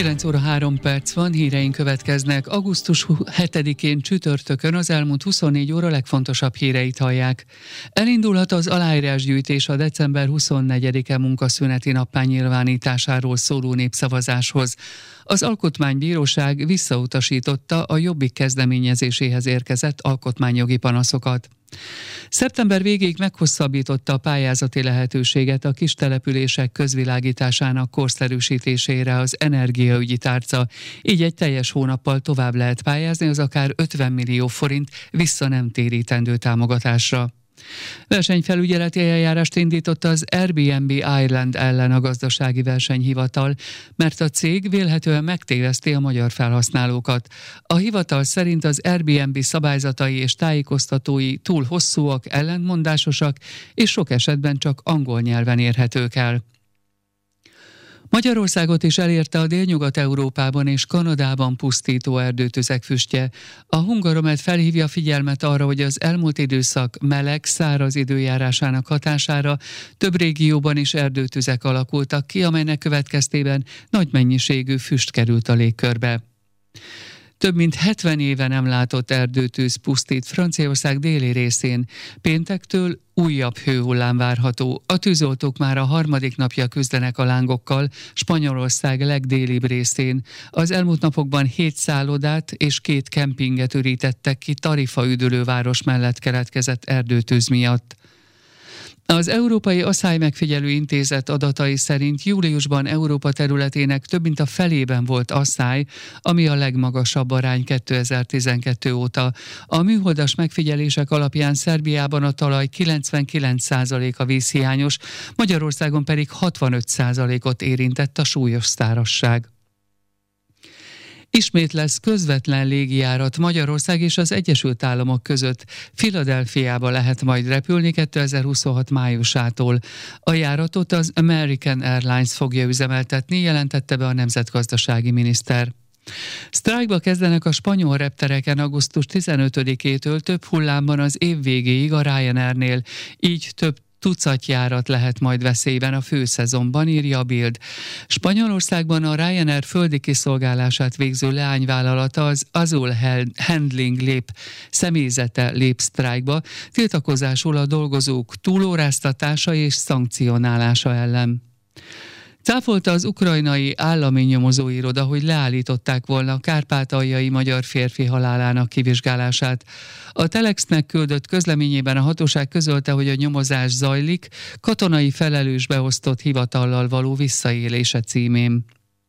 9 óra 3 perc van, híreink következnek. Augusztus 7-én csütörtökön az elmúlt 24 óra legfontosabb híreit hallják. Elindulhat az aláírásgyűjtés a december 24-e munkaszüneti nappá nyilvánításáról szóló népszavazáshoz. Az Alkotmánybíróság visszautasította a Jobbik kezdeményezéséhez érkezett alkotmányjogi panaszokat. Szeptember végéig meghosszabbította a pályázati lehetőséget a kistelepülések közvilágításának korszerűsítésére az energiaügyi tárca, így egy teljes hónappal tovább lehet pályázni az akár 50 millió forint vissza nem térítendő támogatásra. Versenyfelügyeleti eljárást indított az Airbnb Ireland ellen a gazdasági versenyhivatal, mert a cég vélhetően megtéveszti a magyar felhasználókat. A hivatal szerint az Airbnb szabályzatai és tájékoztatói túl hosszúak, ellentmondásosak, és sok esetben csak angol nyelven érhetők el. Magyarországot is elérte a Délnyugat-Európában és Kanadában pusztító erdőtüzek füstje. A Hungaromet felhívja figyelmet arra, hogy az elmúlt időszak meleg, száraz időjárásának hatására több régióban is erdőtüzek alakultak ki, amelynek következtében nagy mennyiségű füst került a légkörbe. Több mint 70 éve nem látott erdőtűz pusztít Franciaország déli részén. Péntektől újabb hőhullám várható. A tűzoltók már a harmadik napja küzdenek a lángokkal Spanyolország legdélibb részén. Az elmúlt napokban 7 szállodát és 2 kempinget ürítettek ki Tarifa üdülőváros mellett keletkezett erdőtűz miatt. Az Európai Asszály Megfigyelő Intézet adatai szerint júliusban Európa területének több mint a felében volt asszály, ami a legmagasabb arány 2012 óta. A műholdas megfigyelések alapján Szerbiában a talaj 99%-a vízhiányos, Magyarországon pedig 65%-ot érintett a súlyos szárazság. Ismét lesz közvetlen légijárat Magyarország és az Egyesült Államok között. Philadelphiába lehet majd repülni 2026 májusától. A járatot az American Airlines fogja üzemeltetni, jelentette be a nemzetgazdasági miniszter. Sztrájkba kezdenek a spanyol reptereken augusztus 15-től több hullámban az év végéig a Ryanairnél, így több tucatjárat lehet majd veszélyben a főszezonban, írja a Bild. Spanyolországban a Ryanair földi kiszolgálását végző leányvállalata, az Azul Handling személyzete lép sztrájkba, tiltakozásul a dolgozók túlóráztatása és szankcionálása ellen. Cáfolta az ukrajnai állami nyomozóiroda, hogy leállították volna a kárpátaljai magyar férfi halálának kivizsgálását. A Telexnek küldött közleményében a hatóság közölte, hogy a nyomozás zajlik, katonai felelős beosztott hivatallal való visszaélése címén.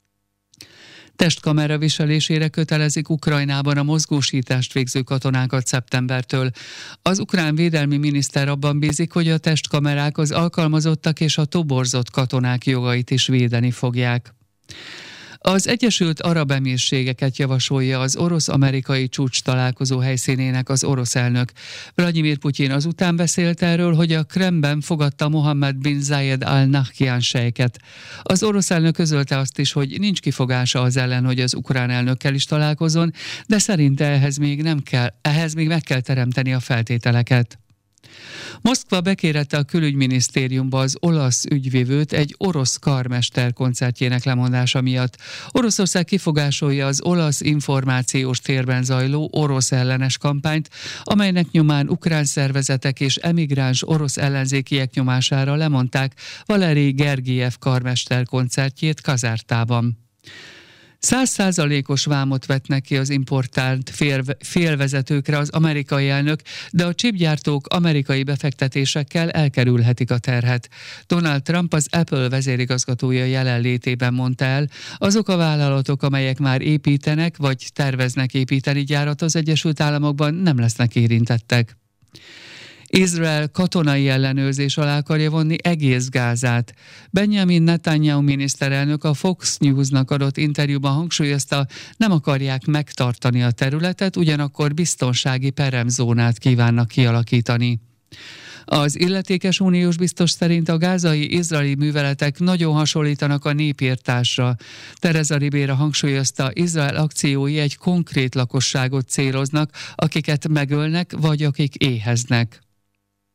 Testkamera viselésére kötelezik Ukrajnában a mozgósítást végző katonákat szeptembertől. Az ukrán védelmi miniszter abban bízik, hogy a testkamerák az alkalmazottak és a toborzott katonák jogait is védeni fogják. Az Egyesült Arab Emírségeket javasolja az orosz-amerikai csúcs találkozó helyszínének az orosz elnök. Vladimir Putyin azután beszélt erről, hogy a Kremlben fogadta Mohammed bin Zayed Al Nahyan sejket. Az orosz elnök közölte azt is, hogy nincs kifogása az ellen, hogy az ukrán elnökkel is találkozzon, de szerinte ehhez még meg kell teremteni a feltételeket. Moszkva bekérette a külügyminisztériumba az olasz ügyvivőt egy orosz karmester koncertjének lemondása miatt. Oroszország kifogásolja az olasz információs térben zajló orosz ellenes kampányt, amelynek nyomán ukrán szervezetek és emigráns orosz ellenzékiek nyomására lemondták Valerij Gergijev karmester koncertjét Kazártában. 100%-os vámot vetnek ki az importált félvezetőkre az amerikai elnök, de a csipgyártók amerikai befektetésekkel elkerülhetik a terhet. Donald Trump az Apple vezérigazgatója jelenlétében mondta el, azok a vállalatok, amelyek már építenek vagy terveznek építeni gyárat az Egyesült Államokban, nem lesznek érintettek. Izrael katonai ellenőrzés alá akarja vonni egész Gázát. Benjamin Netanyahu miniszterelnök a Fox News-nak adott interjúban hangsúlyozta, nem akarják megtartani a területet, ugyanakkor biztonsági peremzónát kívánnak kialakítani. Az illetékes uniós biztos szerint a gázai izraeli műveletek nagyon hasonlítanak a népirtásra. Teresa Ribera hangsúlyozta, Izrael akciói egy konkrét lakosságot céloznak, akiket megölnek, vagy akik éheznek.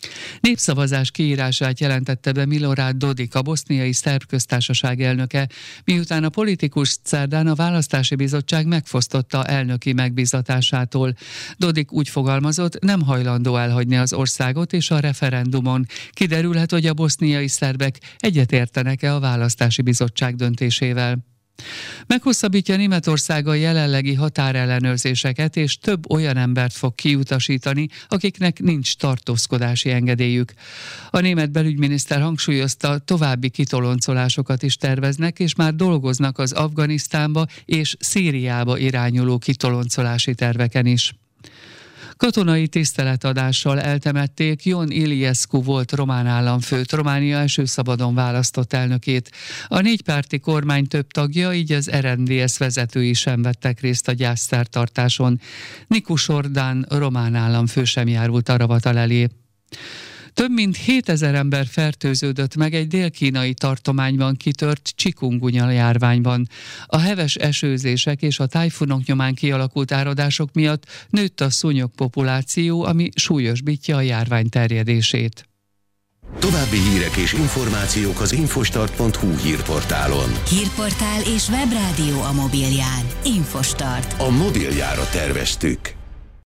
Népszavazás kiírását jelentette be Milorad Dodik, a boszniai szerb köztársaság elnöke, miután a politikus szerdán a választási bizottság megfosztotta elnöki megbízatásától. Dodik úgy fogalmazott, nem hajlandó elhagyni az országot, és a referendumon kiderülhet, hogy a boszniai szerbek egyetértenek-e a választási bizottság döntésével. Meghosszabbítja Németország a jelenlegi határellenőrzéseket, és több olyan embert fog kiutasítani, akiknek nincs tartózkodási engedélyük. A német belügyminiszter hangsúlyozta, további kitoloncolásokat is terveznek, és már dolgoznak az Afganisztánba és Szíriába irányuló kitoloncolási terveken is. Katonai tiszteletadással eltemették Ion Iliescu volt román államfőt, Románia első szabadon választott elnökét. A négypárti kormány több tagja, így az RNDS vezetői sem vettek részt a gyászszertartáson. Nikus Ordán román államfő sem járult a ravatal elé. Több mint 7000 ember fertőződött meg egy dél-kínai tartományban kitört csikungunya járványban. A heves esőzések és a tájfunok nyomán kialakult áradások miatt nőtt a szúnyog populáció, ami súlyosbítja a járvány terjedését. További hírek és információk az infostart.hu hírportálon. Hírportál és webrádió a mobilján. Infostart. A mobiljára terveztük.